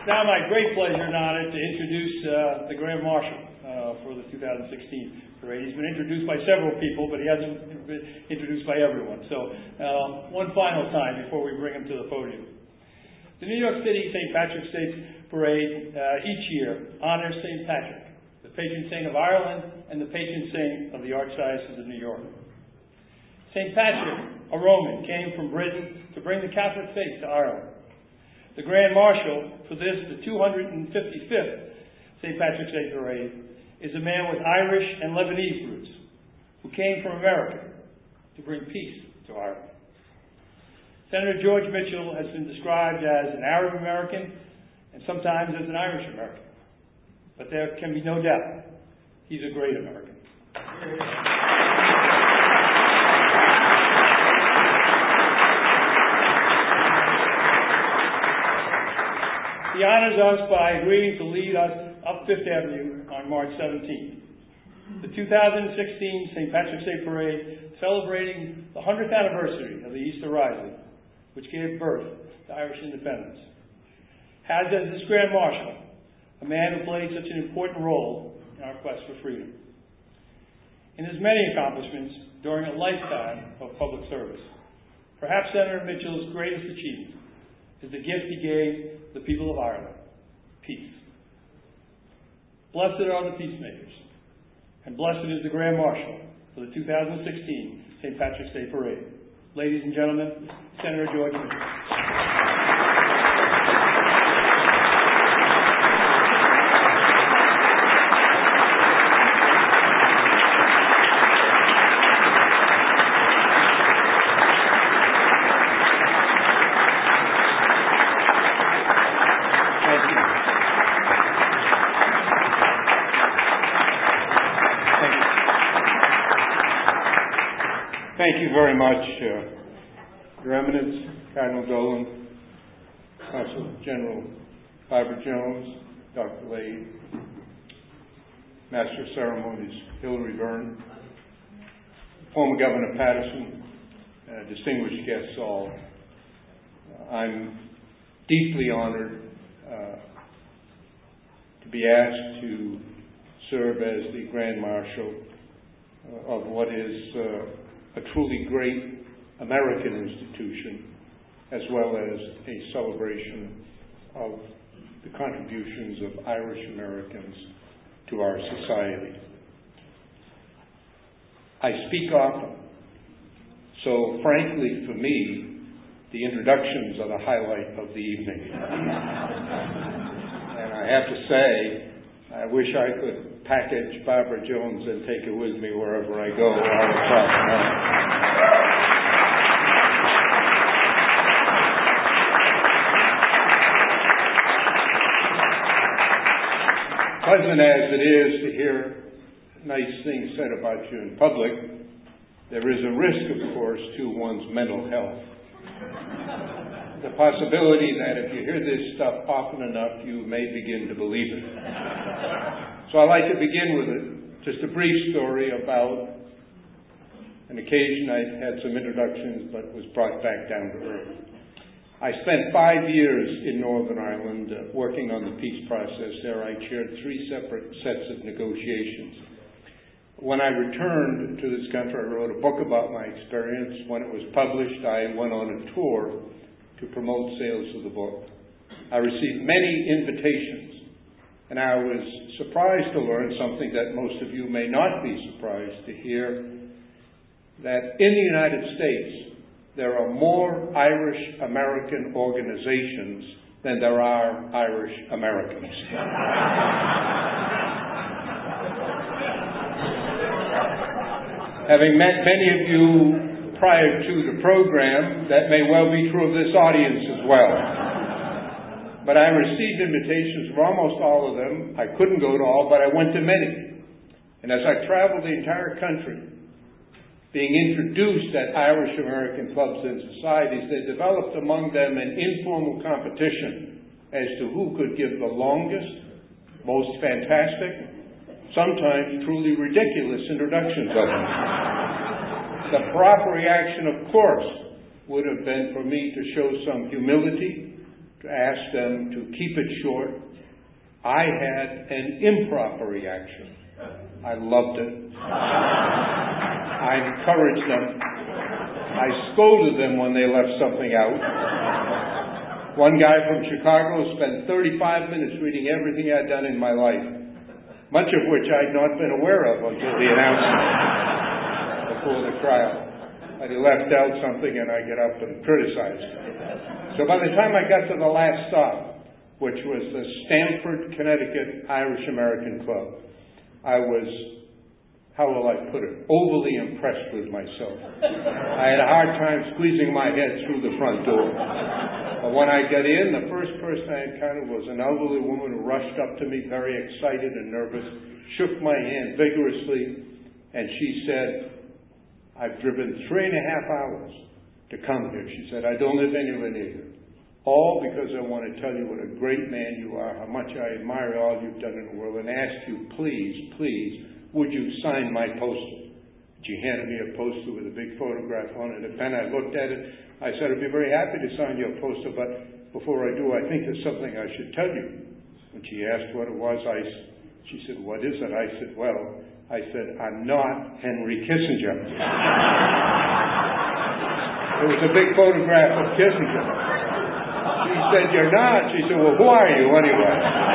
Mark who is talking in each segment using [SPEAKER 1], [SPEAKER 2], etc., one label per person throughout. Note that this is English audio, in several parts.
[SPEAKER 1] now my great pleasure and honor to introduce the Grand Marshal for the 2016 parade. He's been introduced by several people, but he hasn't been introduced by everyone. So one final time before we bring him to the podium. The New York City St. Patrick's Day Parade each year honors St. Patrick, the patron saint of Ireland and the patron saint of the Archdiocese of New York. St. Patrick, a Roman, came from Britain to bring the Catholic faith to Ireland. The Grand Marshal for this, the 255th St. Patrick's Day Parade, is a man with Irish and Lebanese roots who came from America to bring peace to Ireland. Senator George Mitchell has been described as an Arab American and sometimes as an Irish American. But there can be no doubt he's a great American. He honors us by agreeing to lead us up Fifth Avenue on March 17th. The 2016 St. Patrick's Day Parade, celebrating the 100th anniversary of the Easter Rising, which gave birth to Irish independence, has as its Grand Marshal a man who played such an important role in our quest for freedom. In his many accomplishments during a lifetime of public service, perhaps Senator Mitchell's greatest achievement is the gift he gave the people of Ireland: peace. Blessed are the peacemakers, and blessed is the Grand Marshal for the 2016 St. Patrick's Day Parade. Ladies and gentlemen, Senator George Mitchell.
[SPEAKER 2] Thank you very much, Your Eminence, Cardinal Dolan, Consul General Barbara Jones, Dr. Lade, Master of Ceremonies Hilary Byrne, former Governor Patterson, distinguished guests all. I'm deeply honored to be asked to serve as the Grand Marshal of what is a truly great American institution, as well as a celebration of the contributions of Irish Americans to our society. I speak often, so frankly for me, the introductions are the highlight of the evening. And I have to say, I wish I could package Barbara Jones and take her with me wherever I go all across America. Pleasant as it is to hear nice things said about you in public, there is a risk, of course, to one's mental health. The possibility that if you hear this stuff often enough, you may begin to believe it. So I'd like to begin with just a brief story about an occasion I had some introductions but was brought back down to earth. I spent 5 years in Northern Ireland working on the peace process there. I chaired 3 separate sets of negotiations. When I returned to this country, I wrote a book about my experience. When it was published, I went on a tour to promote sales of the book. I received many invitations, and I was surprised to learn something that most of you may not be surprised to hear, that in the United States, there are more Irish American organizations than there are Irish Americans. Having met many of you prior to the program, that may well be true of this audience as well. But I received invitations from almost all of them. I couldn't go to all, but I went to many. And as I traveled the entire country, being introduced at Irish American clubs and societies, they developed among them an informal competition as to who could give the longest, most fantastic, sometimes truly ridiculous introductions of them. The proper reaction, of course, would have been for me to show some humility to ask them to keep it short. I had an improper reaction. I loved it. I encouraged them. I scolded them when they left something out. One guy from Chicago spent 35 minutes reading everything I'd done in my life, much of which I'd not been aware of until the announcement before the trial. But he left out something and I get up and criticize him. So by the time I got to the last stop, which was the Stamford, Connecticut Irish American Club, I was, how will I put it, overly impressed with myself. I had a hard time squeezing my head through the front door. But when I got in, the first person I encountered was an elderly woman who rushed up to me, very excited and nervous, shook my hand vigorously, and she said, I've driven 3.5 hours to come here. She said, I don't live anywhere near here. All because I want to tell you what a great man you are, how much I admire all you've done in the world, and ask you, please, would you sign my poster? She handed me a poster with a big photograph on it. And then I looked at it. I said, I'd be very happy to sign your poster, but before I do, I think there's something I should tell you. When she asked what it was, she said, what is it? I said, I'm not Henry Kissinger. There was a big photograph of Kissinger. She said, you're not. She said, well, who are you anyway?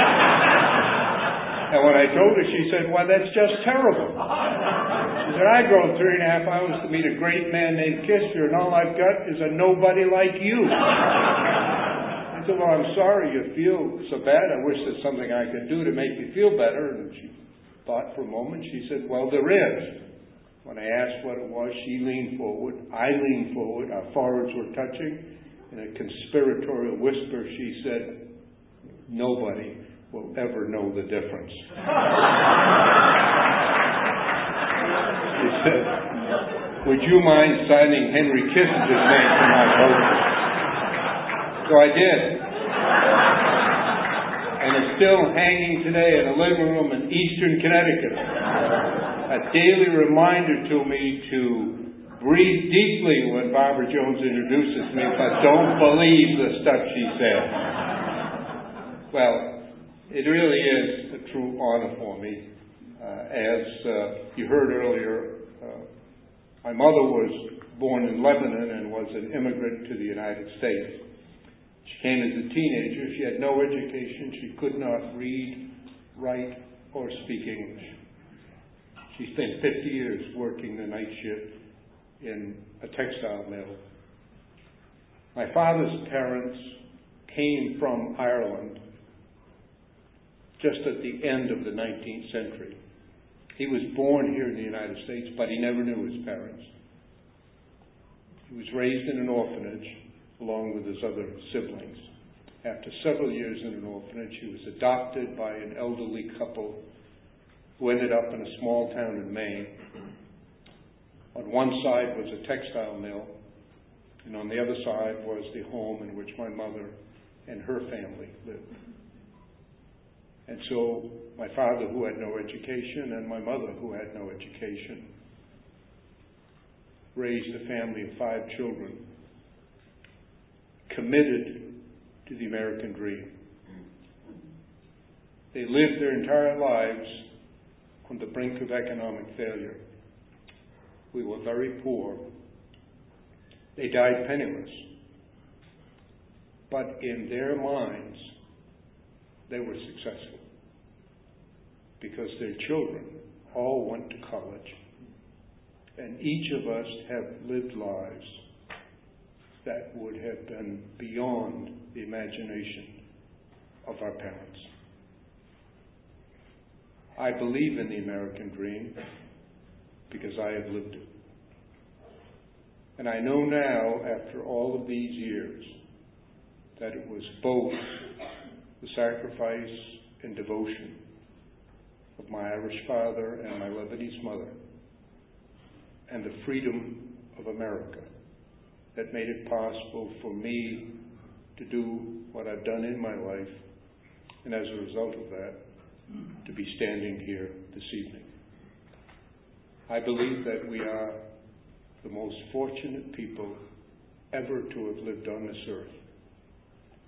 [SPEAKER 2] And when I told her, she said, well, that's just terrible. She said, I drove 3.5 hours to meet a great man named Kissinger, and all I've got is a nobody like you. I said, well, I'm sorry you feel so bad. I wish there's something I could do to make you feel better. And she thought for a moment. She said, well, there is. When I asked what it was, she leaned forward. I leaned forward. Our foreheads were touching. In a conspiratorial whisper, she said, nobody will ever know the difference. She said, would you mind signing Henry Kissinger's name to my poster? So I did. And it's still hanging today in a living room in Eastern Connecticut. A daily reminder to me to breathe deeply when Barbara Jones introduces me, but don't believe the stuff she says. Well, it really is a true honor for me. As you heard earlier, my mother was born in Lebanon and was an immigrant to the United States. She came as a teenager. She had no education. She could not read, write, or speak English. She spent 50 years working the night shift in a textile mill. My father's parents came from Ireland just at the end of the 19th century. He was born here in the United States, but he never knew his parents. He was raised in an orphanage along with his other siblings. After several years in an orphanage, he was adopted by an elderly couple who ended up in a small town in Maine. On one side was a textile mill, and on the other side was the home in which my mother and her family lived. And so my father, who had no education, and my mother, who had no education, raised a family of 5 children, committed to the American dream. They lived their entire lives on the brink of economic failure. We were very poor. They died penniless. But in their minds, they were successful because their children all went to college. And each of us have lived lives that would have been beyond the imagination of our parents. I believe in the American dream because I have lived it. And I know now, after all of these years, that it was both the sacrifice and devotion of my Irish father and my Lebanese mother and the freedom of America that made it possible for me to do what I've done in my life, and as a result of that, to be standing here this evening. I believe that we are the most fortunate people ever to have lived on this earth, to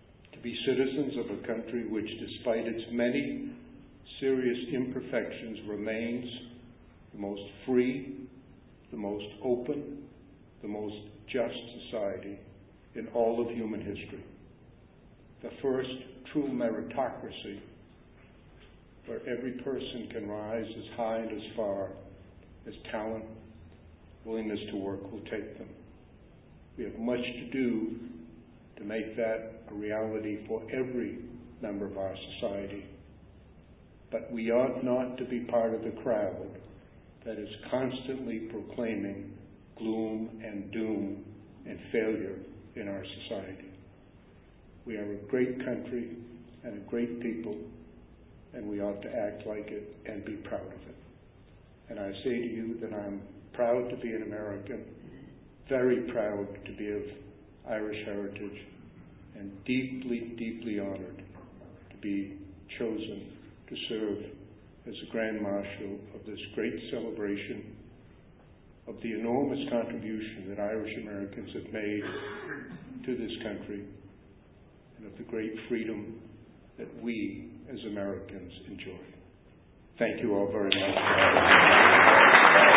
[SPEAKER 2] be citizens of a country which, despite its many serious imperfections, remains the most free, the most open, the most just society in all of human history. The first true meritocracy, where every person can rise as high and as far as talent, willingness to work will take them. We have much to do to make that a reality for every member of our society. But we ought not to be part of the crowd that is constantly proclaiming gloom and doom and failure in our society. We are a great country and a great people, and we ought to act like it and be proud of it. And I say to you that I'm proud to be an American, very proud to be of Irish heritage, and deeply, deeply honored to be chosen to serve as the Grand Marshal of this great celebration of the enormous contribution that Irish Americans have made to this country and of the great freedom that we as Americans enjoy. Thank you all very much for having me.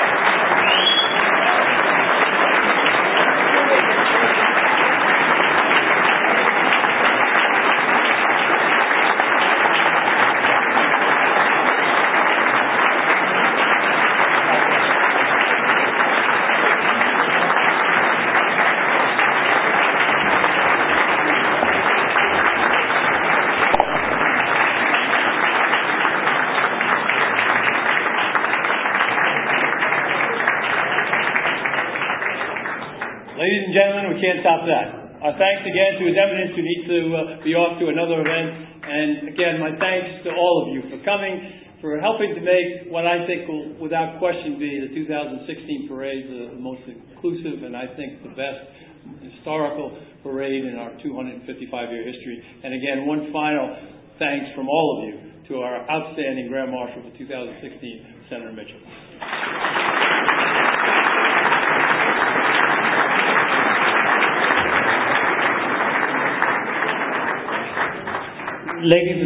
[SPEAKER 1] Ladies and gentlemen, we can't top that. Our thanks again to His Eminence, who needs to be off to another event. And again, my thanks to all of you for coming, for helping to make what I think will, without question, be the 2016 parade the most inclusive and I think the best historical parade in our 255-year history. And again, one final thanks from all of you to our outstanding Grand Marshal for 2016, Senator Mitchell. Ladies and